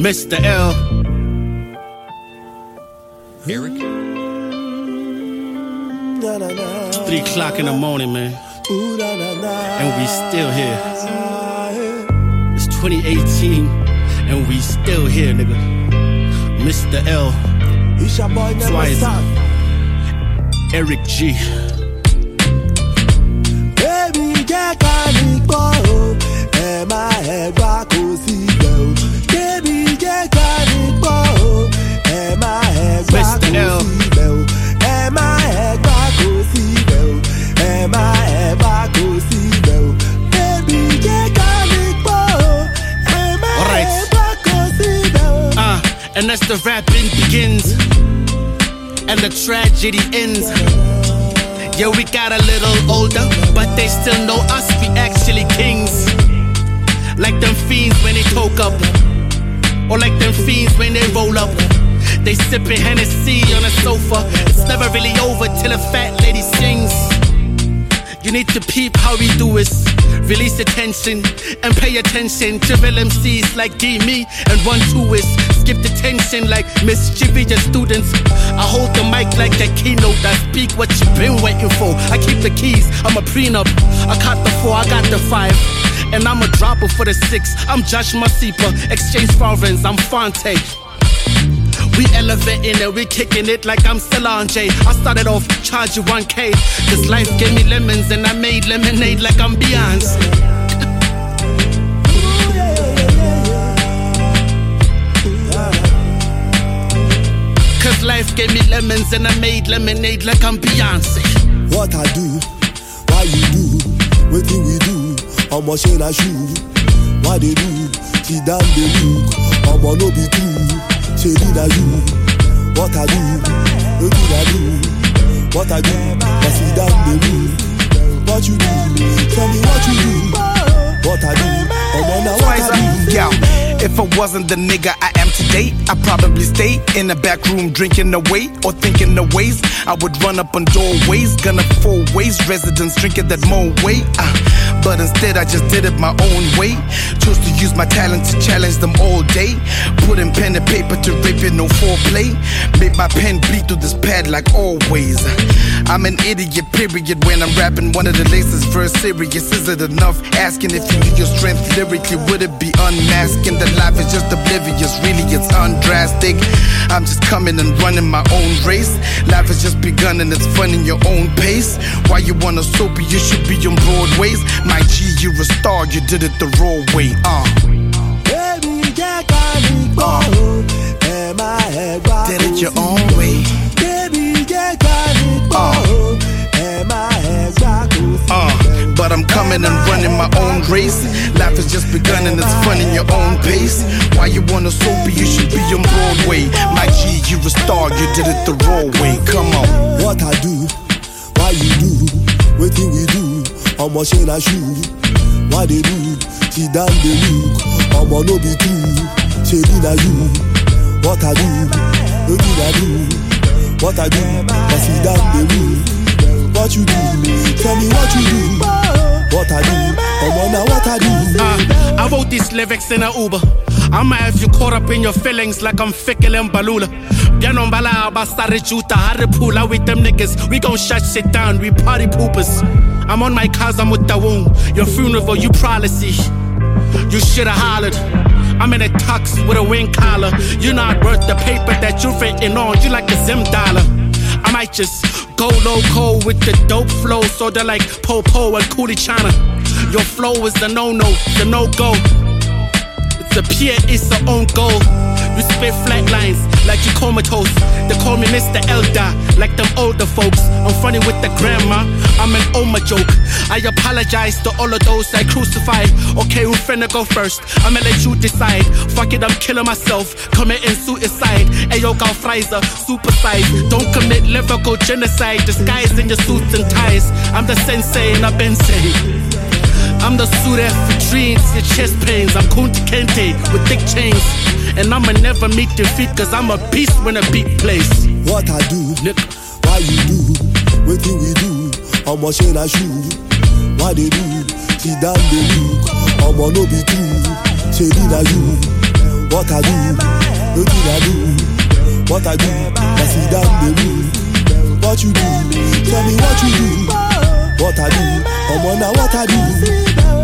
Mr. L. Eric. 3 o'clock in the morning, man. And we still here. It's 2018, and we still here, nigga. Mr. L. It's your boy Twice. Eric G. Baby, jẹ́ ká ní gbọ́ o, ẹ má ẹ̀gbá kò sí ibẹ̀ o. Baby, jẹ́ ká ní gbọ́ o, ẹ má ẹ̀gbá kò sí ibẹ̀ o. Ẹ má ẹ̀gbá kò sí ibẹ̀ o. Ẹ má ẹ̀gbá kò sí ibẹ̀ o. Baby, jẹ́ ká ní gbọ́ o, ẹ má ẹ̀gbá kò sí ibẹ̀ o. And as the rapping begins and the tragedy ends. Yeah, we got a little older, but they still know us, we actually kings. Like them fiends when they coke up, or like them fiends when they roll up. They sipping Hennessy on a sofa. It's never really over till a fat lady sings. You need to peep how we do it. Release the tension and pay attention to real MCs like D-Me and 1-2 skip the tension like mischievous students. I hold the mic like a keynote. I speak what you've been waiting for. I keep the keys, I'm a prenup. I caught the 4, I got the 5. And I'm a dropper for the 6. I'm Josh Masipa, exchange foreigns, I'm Fonte. We elevating and we kicking it like I'm Solange. I started off charge you 1K, cause life gave me lemons and I made lemonade like I'm Beyonce. Cause life gave me lemons and I made lemonade like I'm Beyonce. What I do, why you do, what do we do? How much in I shoot? What they do? She done the look. How much no be true? She did I do? What I do? What did I do? What I do? I see done the look. What you do? Tell me what you do. What I do? What I do? Yo, if I wasn't the nigga I am today, I'd probably stay in the back room drinking away or thinking the ways I would run up on doorways, gonna 4 ways, residents drinking that more way. But instead I just did it my own way. Chose to use my talent to challenge them all day. Putting pen and paper to rape it, no foreplay. Made my pen bleed through this pad like always. I'm an idiot, period, when I'm rapping one of the latest verse serious. Is it enough? Asking if you knew your strength lyrically, would it be unmasking? That life is just oblivious, really it's undrastic. I'm just coming and running my own race. Life has just begun and it's fun in your own pace. Why you wanna soapy? You should be on Broadways. My G, you're a star, you did it the raw way. Baby, jẹ́ ká ní gbọ́ o, ẹ má ẹ̀gbá kò sí. Did it your own way. Baby, jẹ́ ká ní gbọ́ o, ẹ má ẹ̀gbá kò sí. But I'm coming and running my own race. Life has just begun and it's fun in your own pace. Why you wanna soapy? You should be on Broadway. My G, you're a star, you did it the raw way. Come on. What I do, why you do, what do we do? How much in I shoot? What they do? She done the look. How much no be true? She did I you? What I do? What did I do? What I do? I see done the look. What you do? Tell me what you do. What I do? Now what I do? I wrote these lyrics in an Uber. I might have you caught up in your feelings like I'm fickle and balula. Biano mbala bastare juta haripula with them niggas. We gon' shut shit down, we party poopers. I'm on my cars, I'm with the womb. Your funeral, you probably see. You shoulda hollered. I'm in a tux with a wing collar. You're not worth the paper that you're written on. You like a Zim dollar. I might just go loco with the dope flow, so they're like Popo and Coolie China. Your flow is the no-no, the no-go. It's a peer, it's the own goal. You spit flat lines like you comatose. They call me Mr. Elder, like them older folks. I'm funny with the grandma, I'm an Oma joke. I apologize to all of those I crucified. Okay, who finna go first? I'ma let you decide. Fuck it, I'm killing myself, committing suicide. Ayo, Gal Fraser, super size. Don't commit lyrical genocide, disguised in your suits and ties. I'm the sensei and I've been saying. I'm the suit for dreams, your chest pains. I'm Kunti Kente with thick chains. And I'ma never meet defeat, cause I'm a beast when a beat plays. What I do, why you do, what do we do? How much in I shoot? What they do? She done the look. How much no be true? She did I you? What I do, nothing I do. What I do, I sit down the room. What you do, tell me what you do. What I do, I'm on what I do.